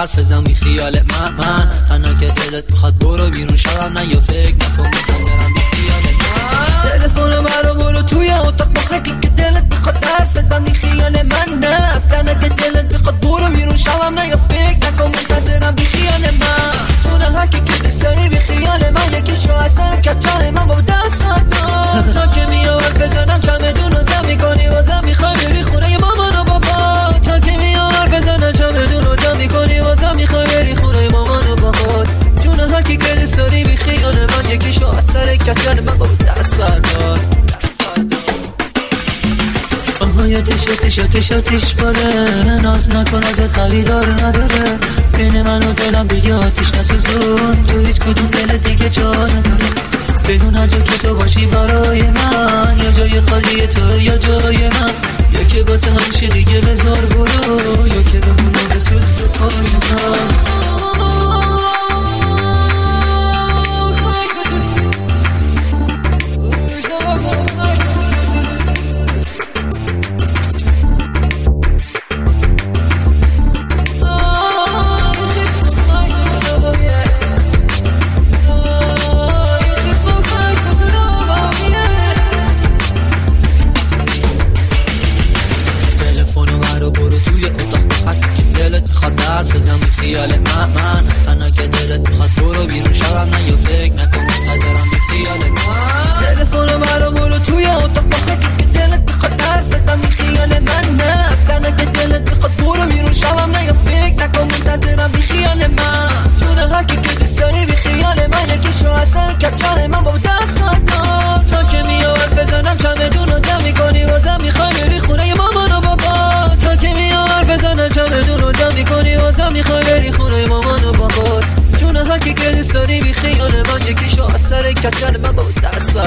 حرف بزن بی خیال من اصلا که دلت میخواد برو بیرون شبم نه یا فکر نکن منتظرم بی خیال من تلفن برو برو توی اتاق مخرکی که دلت میخواد حرف بزن بی خیال من نه اصلا که دلت میخواد برو بیرون شبم نه یا فکر نکن منتظرم بی خیال من چون هر کی که بسری بی خیال من یکیشو اصلا کچل من با دست خواهد تا که میار بزنم چمدون رو جمع میکنی واسم میخوای بری خونه مامان و بابا تا که میار بزنم چمدون رو جمع میکنی واسم میخوای بری خونه مامان و بابا جون هر کی که بسری بی خیال من یکیشو اصلا کچل من با دست بردار آتیش باره ناز نکن ازت خریدار نداره بین من و دلم دیگه آتیش نسوزون تو هیچ کدوم دل دیگه جا نداره بدون هر جا که تو باشی برای من یا جای خالی تو یا جای من یا که واسه همیشه دیگه بذار برو یا که بمونو بسوز به پای من حرف بزن بی خیال من اصلا که دلت میخواد برو بیرون شبم نه یا فکر نکن منتظرم بی خیال من تلفن برو برو توی اتاق مخرکی که دلت میخواد حرف بزن بی خیال من نه اصلا که دلت میخواد برو بیرون شبم نه یا فکر نکن منتظرم بی خیال من چون هر کی که دوست داری بی خیال من یکیشو اصلا کچل من با دست خواهد تا که میار بزنم چمدون رو جمع میکنی واسم میخوای بری خونه مامان و بابا تا که میار بزنم چمدون رو جمع میکنی واسم میخوای بری خونه مامان و بابا جون هر کی که دوست داری بی خیال من یکیشو اثر کچل من با دست